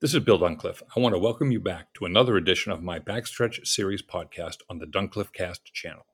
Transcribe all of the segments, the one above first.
This is Bill Duncliffe. I want to welcome you back to another edition of my Backstretch series podcast on the Duncliffe Cast channel.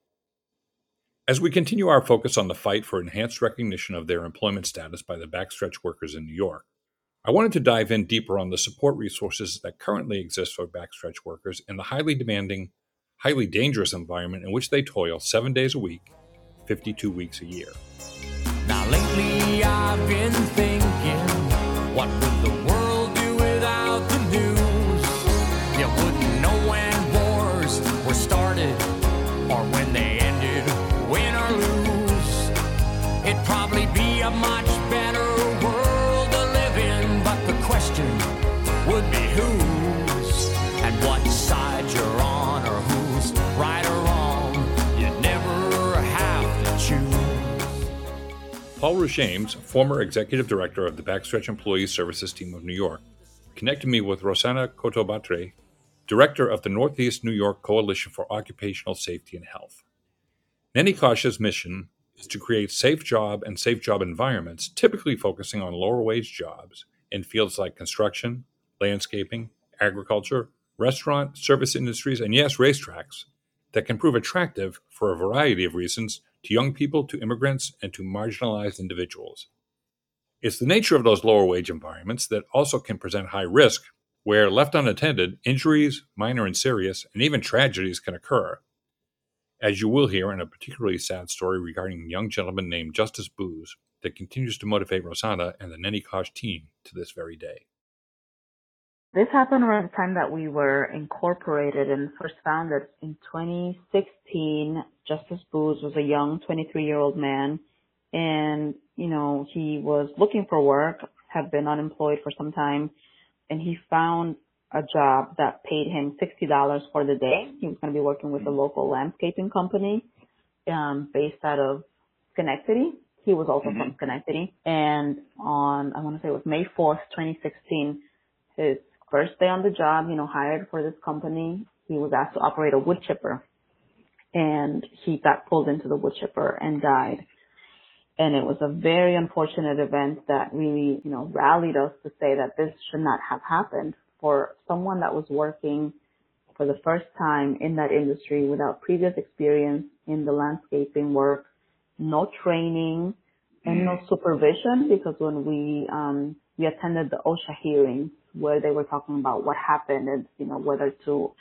As we continue our focus on the fight for enhanced recognition of their employment status by the backstretch workers in New York, I wanted to dive in deeper on the support resources that currently exist for backstretch workers in the highly demanding, highly dangerous environment in which they toil 7 days a week, 52 weeks a year. Now lately I've been thinking, what would the world do without the news? You wouldn't know when wars were started or when they ended, win or lose. It'd probably be a much better world to live in, but the question would be whose and what side you're on, or who's right or wrong. You never have to choose. Paul Rushames, former executive director of the Backstretch Employee Services Team of New York, connected me with Rosanna Cotobatre, director of the Northeast New York Coalition for Occupational Safety and Health. Nenikosh's mission is to create safe job and safe job environments, typically focusing on lower wage jobs in fields like construction, landscaping, agriculture, restaurant, service industries, and yes, racetracks, that can prove attractive for a variety of reasons to young people, to immigrants, and to marginalized individuals. It's the nature of those lower wage environments that also can present high risk, where left unattended, injuries, minor and serious, and even tragedies can occur, as you will hear in a particularly sad story regarding a young gentleman named Justice Booz that continues to motivate Rosanna and the Nenikosh team to this very day. This happened around the time that we were incorporated and first founded in 2016. Justice Booz was a young 23-year-old man, and, he was looking for work, had been unemployed for some time, and he found a job that paid him $60 for the day. He was going to be working with a local landscaping company based out of Schenectady. He was also from Schenectady. And on, I want to say it was May 4th, 2016, his first day on the job, hired for this company, he was asked to operate a wood chipper. And he got pulled into the wood chipper and died. And it was a very unfortunate event that really, rallied us to say that this should not have happened for someone that was working for the first time in that industry without previous experience in the landscaping work, no training and no supervision, because when we attended the OSHA hearings where they were talking about what happened and, whether to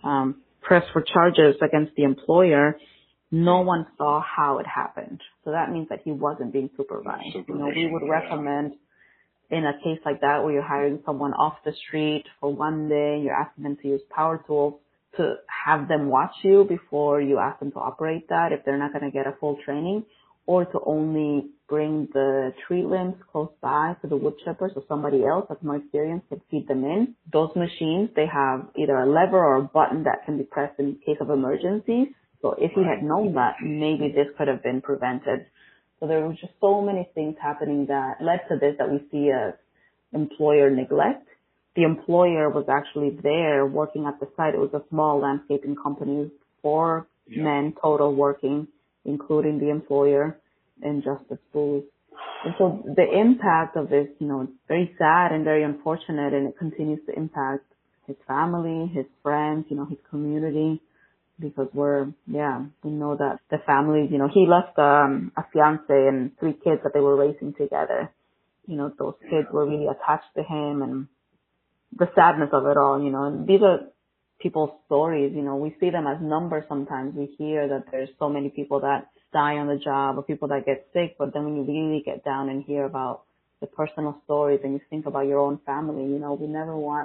press for charges against the employer, no one saw how it happened. So that means that he wasn't being supervised. We would recommend in a case like that where you're hiring someone off the street for one day, you're asking them to use power tools, to have them watch you before you ask them to operate that if they're not going to get a full training, or to only bring the tree limbs close by to the wood chipper so somebody else that's more experienced can feed them in. Those machines, they have either a lever or a button that can be pressed in case of emergencies. So if he had known that, maybe this could have been prevented. So there were just so many things happening that led to this that we see as employer neglect. The employer was actually there working at the site. It was a small landscaping company, 4 men total working, including the employer and Justice Booz. And so the impact of this, it's very sad and very unfortunate, and it continues to impact his family, his friends, his community. Because we know that the family, he left a fiance and 3 kids that they were raising together. Those kids were really attached to him, and the sadness of it all, and these are people's stories, we see them as numbers sometimes. We hear that there's so many people that die on the job or people that get sick, but then when you really get down and hear about the personal stories and you think about your own family, we never want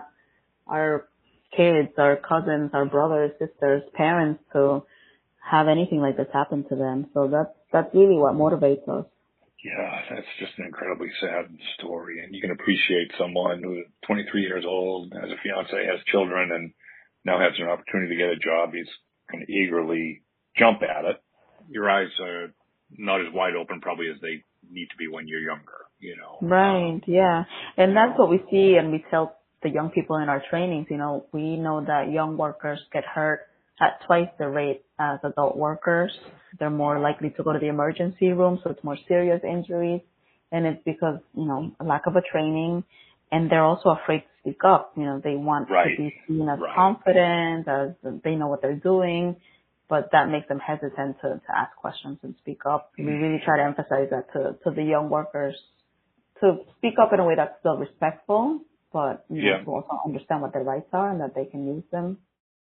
our kids, our cousins, our brothers, sisters, parents to have anything like this happen to them. So that's really what motivates us. Yeah, that's just an incredibly sad story. And you can appreciate someone who is 23 years old, has a fiance, has children, and now has an opportunity to get a job. He's going to eagerly jump at it. Your eyes are not as wide open probably as they need to be when you're younger, Right, yeah. And that's what we see, and we tell the young people in our trainings, we know that young workers get hurt at twice the rate as adult workers. They're more likely to go to the emergency room, so it's more serious injuries. And it's because, a lack of a training, and they're also afraid to speak up. They want to be seen as confident, as they know what they're doing, but that makes them hesitant to ask questions and speak up. We really try to emphasize that to the young workers, to speak up in a way that's still respectful, but to also understand what their rights are and that they can use them.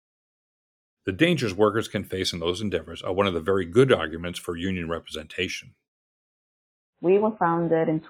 The dangers workers can face in those endeavors are one of the very good arguments for union representation. We were founded in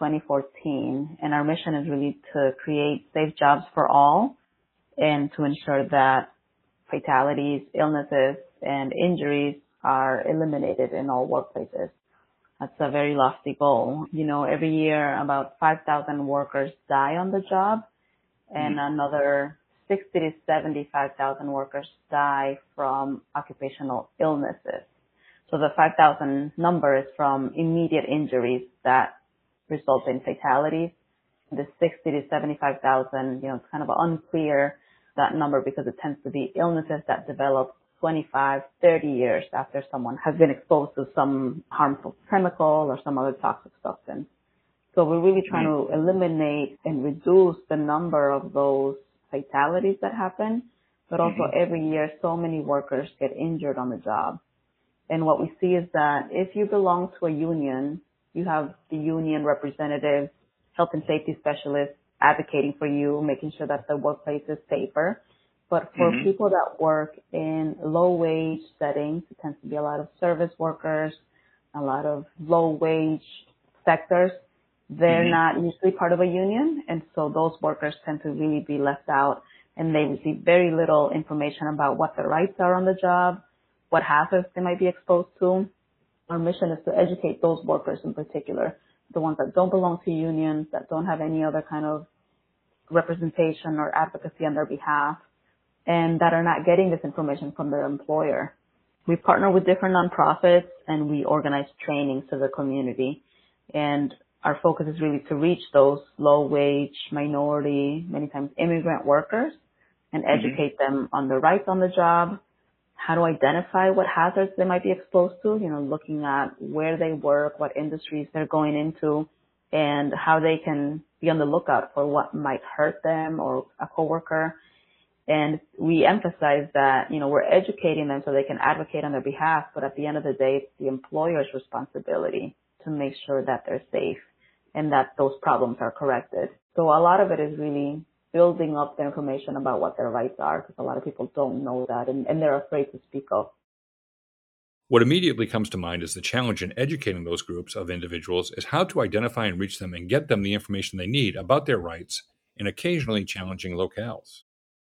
2014, and our mission is really to create safe jobs for all and to ensure that fatalities, illnesses, and injuries are eliminated in all workplaces. That's a very lofty goal. Every year about 5,000 workers die on the job, and another 60 to 75,000 workers die from occupational illnesses. So the 5,000 number is from immediate injuries that result in fatalities. The 60 to 75,000, it's kind of unclear, that number, because it tends to be illnesses that develop 25, 30 years after someone has been exposed to some harmful chemical or some other toxic substance. So we're really trying to eliminate and reduce the number of those fatalities that happen, but also every year so many workers get injured on the job. And what we see is that if you belong to a union, you have the union representatives, health and safety specialists advocating for you, making sure that the workplace is safer. But for people that work in low-wage settings, it tends to be a lot of service workers, a lot of low-wage sectors, they're not usually part of a union, and so those workers tend to really be left out, and they receive very little information about what their rights are on the job, what hazards they might be exposed to. Our mission is to educate those workers in particular, the ones that don't belong to unions, that don't have any other kind of representation or advocacy on their behalf, and that are not getting this information from their employer. We partner with different nonprofits, and we organize training to the community. And our focus is really to reach those low-wage, minority, many times immigrant workers, and educate them on their rights on the job, how to identify what hazards they might be exposed to, looking at where they work, what industries they're going into, and how they can be on the lookout for what might hurt them or a coworker. And we emphasize that, we're educating them so they can advocate on their behalf, but at the end of the day, it's the employer's responsibility to make sure that they're safe and that those problems are corrected. So a lot of it is really building up the information about what their rights are, because a lot of people don't know that and they're afraid to speak up. What immediately comes to mind is the challenge in educating those groups of individuals is how to identify and reach them and get them the information they need about their rights in occasionally challenging locales.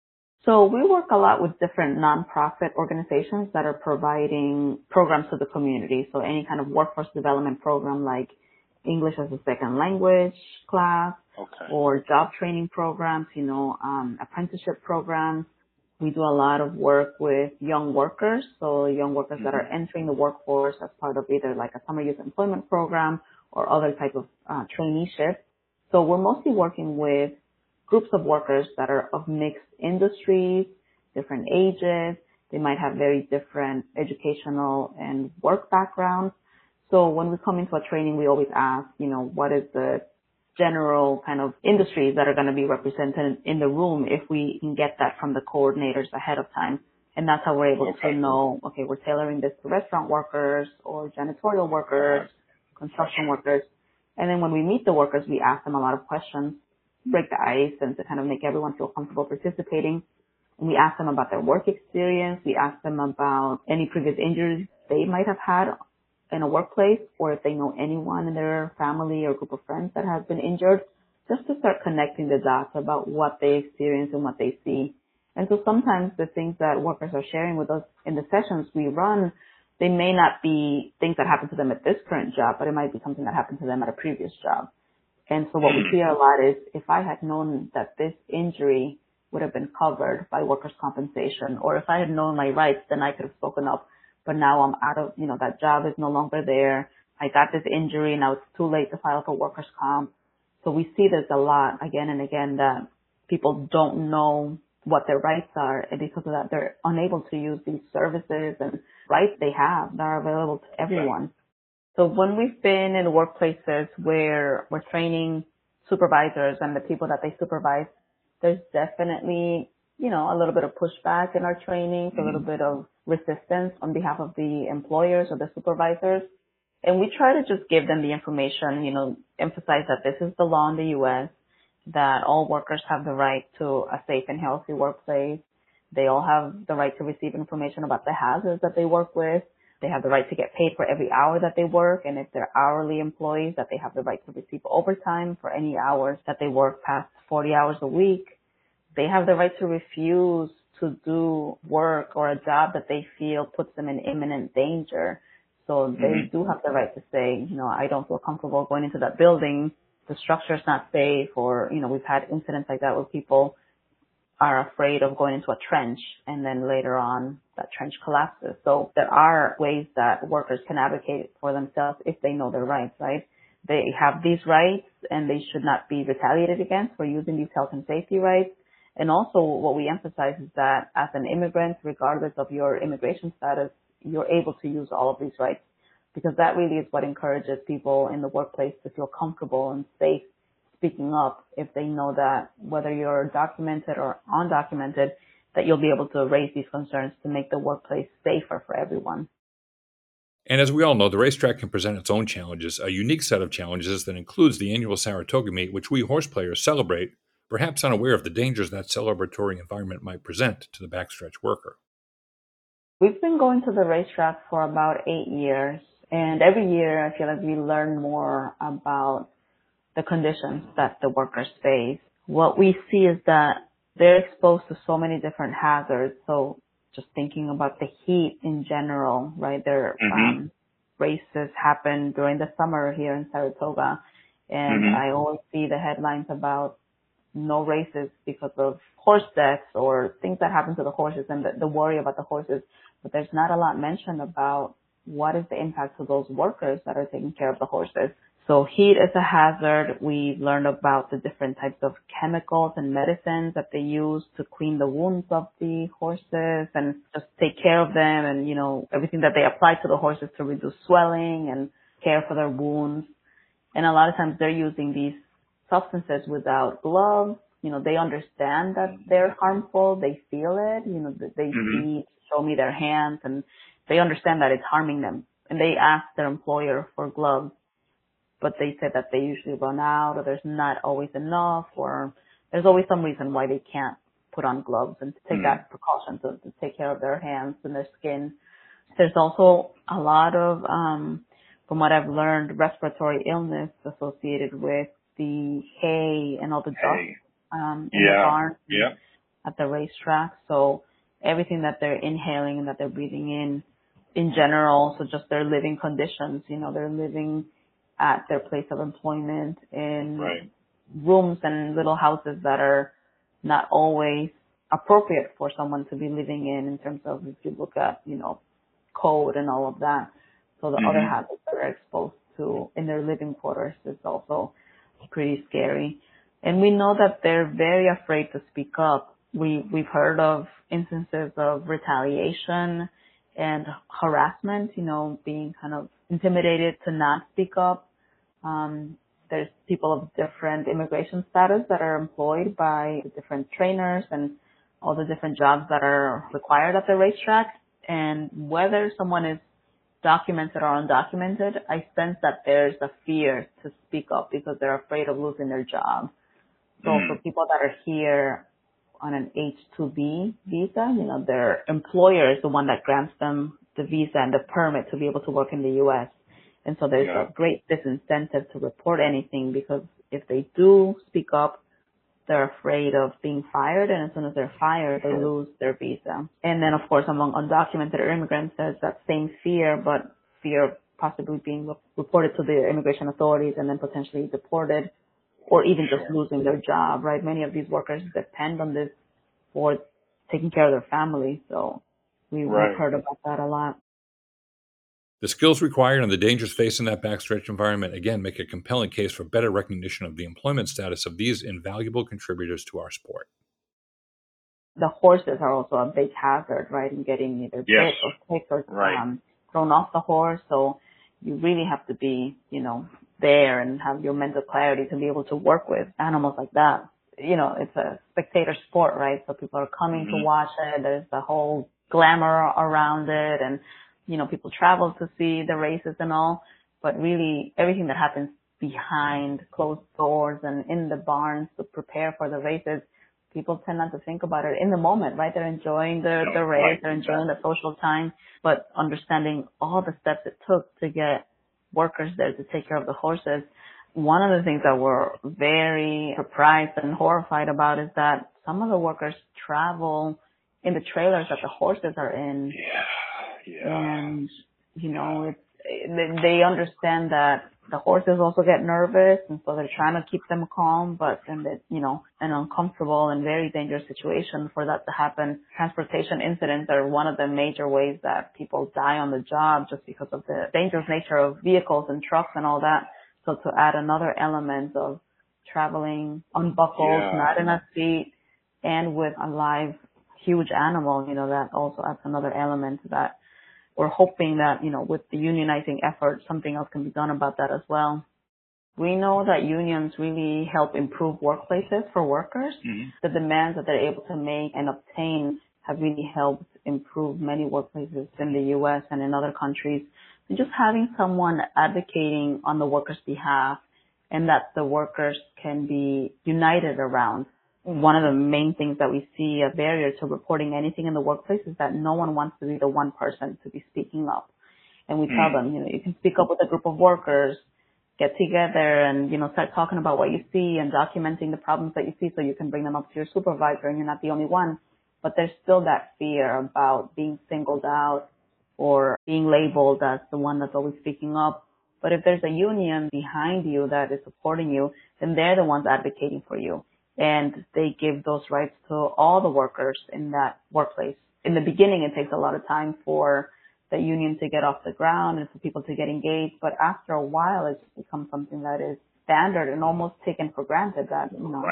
So we work a lot with different nonprofit organizations that are providing programs to the community. So any kind of workforce development program like English as a second language class, or job training programs, apprenticeship programs. We do a lot of work with young workers, so young workers that are entering the workforce as part of either like a summer youth employment program or other type of traineeship. So we're mostly working with groups of workers that are of mixed industries, different ages. They might have very different educational and work backgrounds. So when we come into a training, we always ask, what is the general kind of industries that are going to be represented in the room, if we can get that from the coordinators ahead of time. And that's how we're able to know, we're tailoring this to restaurant workers or janitorial workers, construction workers. And then when we meet the workers, we ask them a lot of questions, break the ice, and to kind of make everyone feel comfortable participating. And we ask them about their work experience. We ask them about any previous injuries they might have had in a workplace, or if they know anyone in their family or group of friends that has been injured, just to start connecting the dots about what they experience and what they see. And so sometimes the things that workers are sharing with us in the sessions we run, they may not be things that happened to them at this current job, but it might be something that happened to them at a previous job. And so what we see a lot is, if I had known that this injury would have been covered by workers' compensation, or if I had known my rights, then I could have spoken up. But now I'm out of, that job is no longer there. I got this injury. Now it's too late to file for workers' comp. So we see this a lot again and again, that people don't know what their rights are. And because of that, they're unable to use these services and rights they have that are available to everyone. So when we've been in workplaces where we're training supervisors and the people that they supervise, there's definitely, a little bit of pushback in our training, a little bit of resistance on behalf of the employers or the supervisors. And we try to just give them the information, emphasize that this is the law in the U.S., that all workers have the right to a safe and healthy workplace. They all have the right to receive information about the hazards that they work with. They have the right to get paid for every hour that they work. And if they're hourly employees, that they have the right to receive overtime for any hours that they work past 40 hours a week. They have the right to refuse to do work or a job that they feel puts them in imminent danger. So they do have the right to say, I don't feel comfortable going into that building. The structure's not safe, or, we've had incidents like that where people are afraid of going into a trench and then later on that trench collapses. So there are ways that workers can advocate for themselves if they know their rights, right? They have these rights and they should not be retaliated against for using these health and safety rights. And also what we emphasize is that as an immigrant, regardless of your immigration status, you're able to use all of these rights, because that really is what encourages people in the workplace to feel comfortable and safe speaking up if they know that whether you're documented or undocumented, that you'll be able to raise these concerns to make the workplace safer for everyone. And as we all know, the racetrack can present its own challenges, a unique set of challenges that includes the annual Saratoga Meet, which we horse players celebrate, perhaps unaware of the dangers that celebratory environment might present to the backstretch worker. We've been going to the racetrack for about 8 years, and every year I feel like we learn more about the conditions that the workers face. What we see is that they're exposed to so many different hazards. So just thinking about the heat in general, right? Their races happen during the summer here in Saratoga, and I always see the headlines about no races because of horse deaths or things that happen to the horses and the worry about the horses. But there's not a lot mentioned about what is the impact to those workers that are taking care of the horses. So heat is a hazard. We learned about the different types of chemicals and medicines that they use to clean the wounds of the horses and just take care of them, and, everything that they apply to the horses to reduce swelling and care for their wounds. And a lot of times they're using these substances without gloves. They understand that they're harmful. They feel it. They show me their hands, and they understand that it's harming them. And they ask their employer for gloves, but they say that they usually run out, or there's not always enough, or there's always some reason why they can't put on gloves and take that precaution to take care of their hands and their skin. There's also a lot of, from what I've learned, respiratory illness associated with the hay and all the dust in the barn at the racetrack. So everything that they're inhaling and that they're breathing in general, so just their living conditions, they're living at their place of employment in rooms and little houses that are not always appropriate for someone to be living in terms of, if you look at, code and all of that. So the other hazards that they're exposed to in their living quarters is also pretty scary. And we know that they're very afraid to speak up. We've heard of instances of retaliation and harassment, being kind of intimidated to not speak up. There's people of different immigration status that are employed by the different trainers and all the different jobs that are required at the racetrack. And whether someone is documented or undocumented, I sense that there's a fear to speak up because they're afraid of losing their job. So for people that are here on an H-2B visa, their employer is the one that grants them the visa and the permit to be able to work in the U.S. And so there's a great disincentive to report anything, because if they do speak up, they're afraid of being fired. And as soon as they're fired, they lose their visa. And then, of course, among undocumented immigrants, there's that same fear, but fear of possibly being reported to the immigration authorities and then potentially deported, or even just losing their job, right? Many of these workers depend on this for taking care of their families. So we've heard about that a lot. The skills required and the dangers faced in that backstretch environment, again, make a compelling case for better recognition of the employment status of these invaluable contributors to our sport. The horses are also a big hazard, right, in getting either bit or kicked or thrown off the horse. So you really have to be, there and have your mental clarity to be able to work with animals like that. it's a spectator sport, right? So people are coming to watch it. There's the whole glamour around it, and, people travel to see the races and all, but really everything that happens behind closed doors and in the barns to prepare for the races, people tend not to think about it in the moment, right? They're enjoying the race, they're enjoying the social time, but understanding all the steps it took to get workers there to take care of the horses. One of the things that we're very surprised and horrified about is that some of the workers travel in the trailers that the horses are in. Yeah. And, they understand that the horses also get nervous, and so they're trying to keep them calm, but in an uncomfortable and very dangerous situation for that to happen. Transportation incidents are one of the major ways that people die on the job just because of the dangerous nature of vehicles and trucks and all that. So to add another element of traveling unbuckled, not in a seat, and with a live, huge animal, that also adds another element to that. We're hoping that, with the unionizing effort, something else can be done about that as well. We know that unions really help improve workplaces for workers. Mm-hmm. The demands that they're able to make and obtain have really helped improve many workplaces in the U.S. and in other countries. And just having someone advocating on the workers' behalf and that the workers can be united around. One of the main things that we see a barrier to reporting anything in the workplace is that no one wants to be the one person to be speaking up. And we tell them, you can speak up with a group of workers, get together and, start talking about what you see and documenting the problems that you see so you can bring them up to your supervisor and you're not the only one. But there's still that fear about being singled out or being labeled as the one that's always speaking up. But if there's a union behind you that is supporting you, then they're the ones advocating for you. And they give those rights to all the workers in that workplace. In the beginning, it takes a lot of time for the union to get off the ground and for people to get engaged. But after a while, it just becomes something that is standard and almost taken for granted that,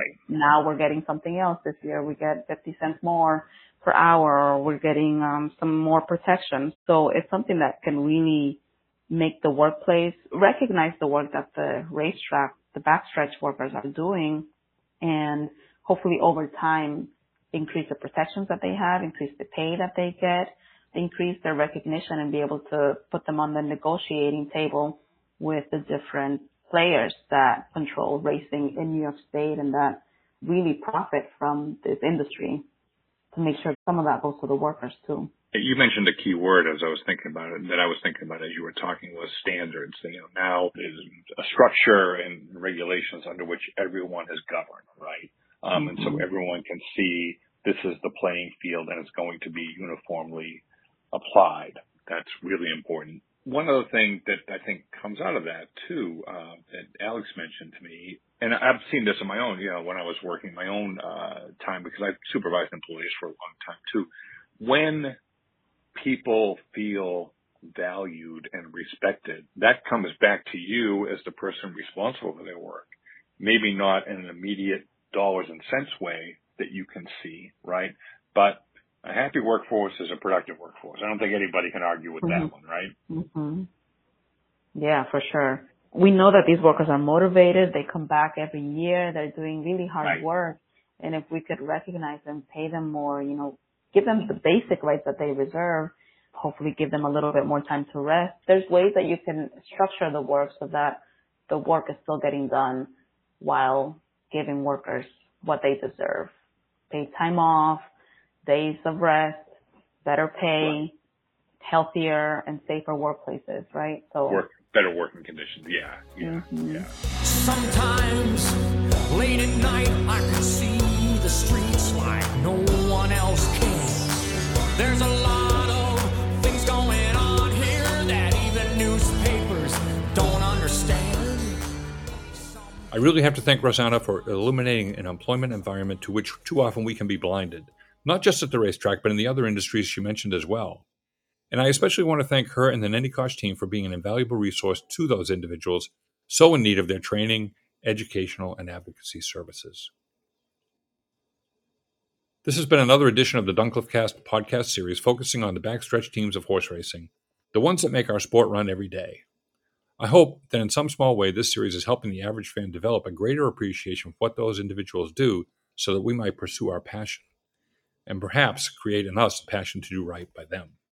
now we're getting something else. This year we get 50 cents more per hour, or we're getting some more protection. So it's something that can really make the workplace recognize the work that the racetrack, the backstretch workers are doing, and hopefully over time increase the protections that they have, increase the pay that they get, increase their recognition and be able to put them on the negotiating table with the different players that control racing in New York State and that really profit from this industry, to make sure some of that goes to the workers too. You mentioned a key word as I was thinking about it, that I was thinking about as you were talking, was standards. Now there's a structure and regulations under which everyone is governed, right? And so everyone can see this is the playing field and it's going to be uniformly applied. That's really important. One other thing that I think comes out of that too, that Alex mentioned to me, and I've seen this in my own, when I was working my own time, because I've supervised employees for a long time too. When people feel valued and respected, that comes back to you as the person responsible for their work. Maybe not in an immediate dollars and cents way that you can see, right? But a happy workforce is a productive workforce. I don't think anybody can argue with that one, right? Mm-hmm. Yeah, for sure. We know that these workers are motivated. They come back every year. They're doing really hard work. And if we could recognize them, pay them more, give them the basic rights that they reserve, hopefully give them a little bit more time to rest. There's ways that you can structure the work so that the work is still getting done while giving workers what they deserve. Paid time off, days of rest, better pay, healthier and safer workplaces, right? So better working conditions. Yeah. Sometimes late at night I can see the streets like no one else can. There's a lot of things going on here that even newspapers don't understand. I really have to thank Rosanna for illuminating an employment environment to which too often we can be blinded, not just at the racetrack, but in the other industries she mentioned as well. And I especially want to thank her and the Nenikosh team for being an invaluable resource to those individuals so in need of their training, educational, and advocacy services. This has been another edition of the Duncliffe Cast podcast series focusing on the backstretch teams of horse racing, the ones that make our sport run every day. I hope that in some small way this series is helping the average fan develop a greater appreciation of what those individuals do so that we might pursue our passion, and perhaps create in us a passion to do right by them.